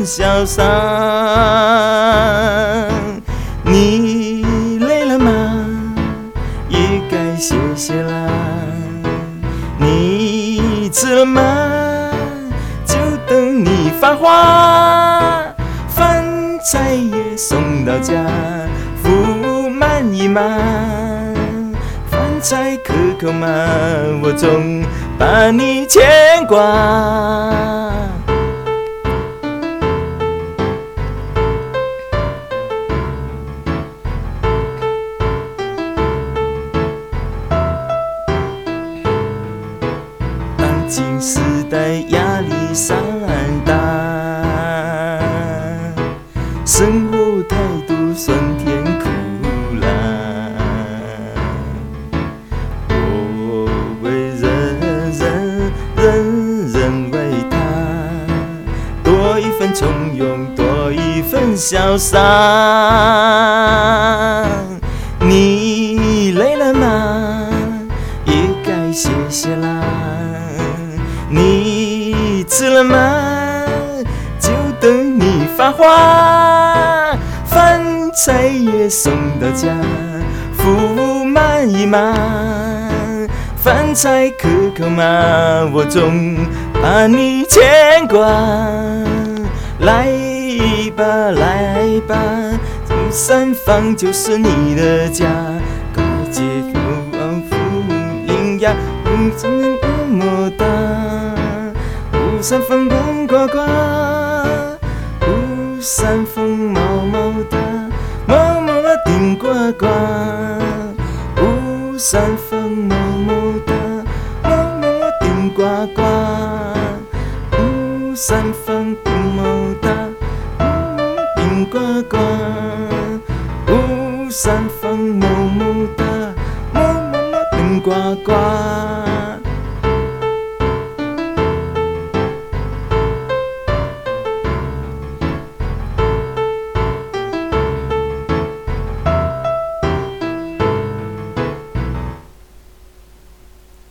潇洒。你累了吗？也该歇歇啦。你吃了吗？就等你发花。饭菜也送到家，福满意吗？饭菜可口吗？我总把你牵挂。当今时代压力山大，生活态度酸甜苦辣。我为人，人为他，多一份从容，多一份潇洒。你累了吗？也该歇歇啦。你吃了吗？就等你发花。饭菜也送到家，福满意吗？饭菜可口吗？我总把你牵挂。来吧来吧，这山房就是你的家。高街福音呀，真那么大。雾山风光呱呱，雾山风毛毛哒，毛毛啊顶呱呱。雾山风毛毛哒，毛毛啊顶呱呱。雾山风